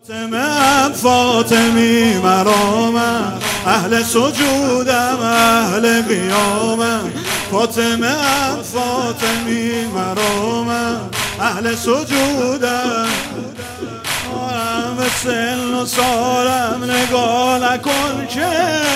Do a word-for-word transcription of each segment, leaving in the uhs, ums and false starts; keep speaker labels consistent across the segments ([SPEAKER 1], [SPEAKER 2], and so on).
[SPEAKER 1] فاطمه فاطمی مرامم، اهل سجودم اهل قیامم. فاطمه فاطمی مرامم، اهل سجودم. به سن و سالم نگاه نکن که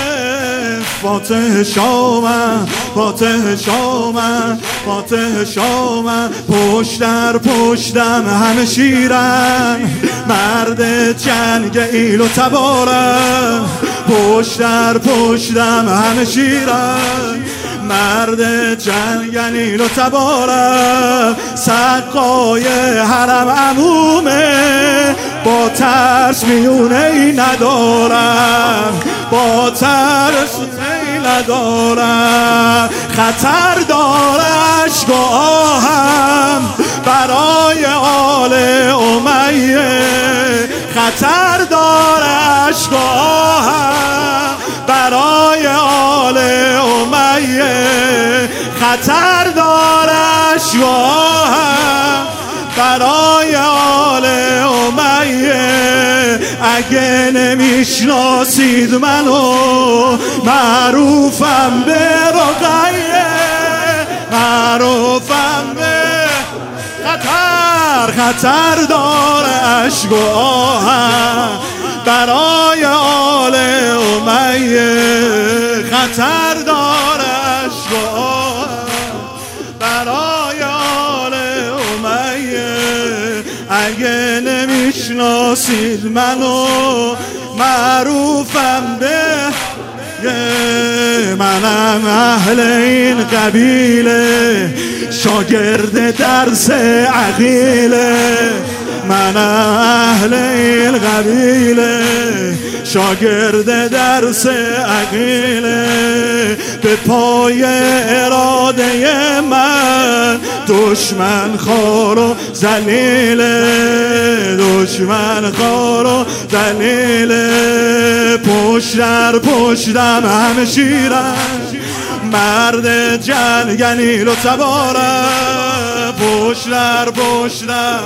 [SPEAKER 1] فاتح شامم، فاتح شامم، فاتح شامم. پشت در پشتم همه شیرن، مرد جنگ ایل و تبارم. پشت در پشتم همه شیرن، مرد جنگ ایل و تبارم. سقای حرم عمومه، با ترس میونه ای ندارم، با ترس ای ندارم. خطر دارش و آهم برای آل امیه، خطر دارش و آهم برای آل امیه، خطر دارش و آهم برای آل امیه. اگه نمیشناسید منو، معروفم به رقیه، معروفم به خطر. خطر داره اشک و آهم برای آل امیه، خطر داره اشک و آهم برای آل امیه. اگه نمیشناسید منو، معروفم به منم اهل این قبیله، شاگرد درس عقیله. منم اهل این قبیله، شاگرد درس عقیله. به پای اراده من دشمن خوار و ذلیله، دشمن خوار و ذلیله. پشت در پشتم همه شیرن، مرد جنگ ایل و تبارم. پشت در پشتم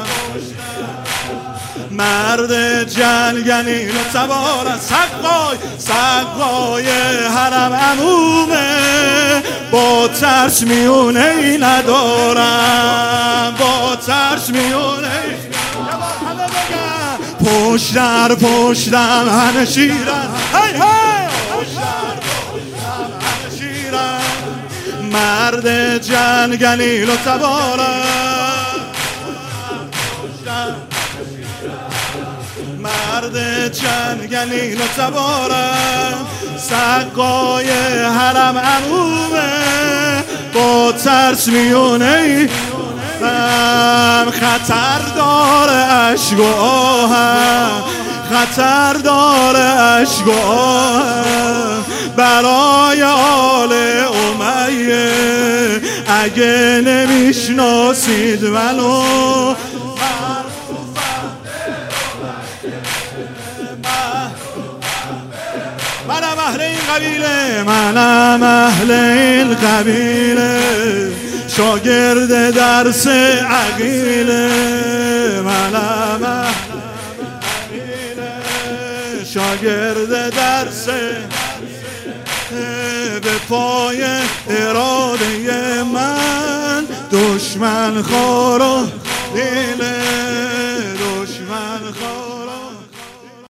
[SPEAKER 1] مرد جنگ ایل و تبارم. سقای سقای حرم عمومه، با ترس میونه ای ندارم، با ترس میونه ای ندارم. پشت در پشتم همه شیرن، هی هی پشت در پشتم همه شیرن، مرد جنگ ایل و تبارم. مرد جنگ ایل و تبارم. سقای حرم عمومه، با ترس میونه ای خطر داره اشک و آهم، خطر داره اشک و آهم برای آل امیه. اگه نمیشناسید منو، منم اهل این قبیله، منم اهل این قبیله، شاگرد درس عقیله. منم اهل قبیله، شاگرد درس. به پای اراده من دشمن خوار و دیله.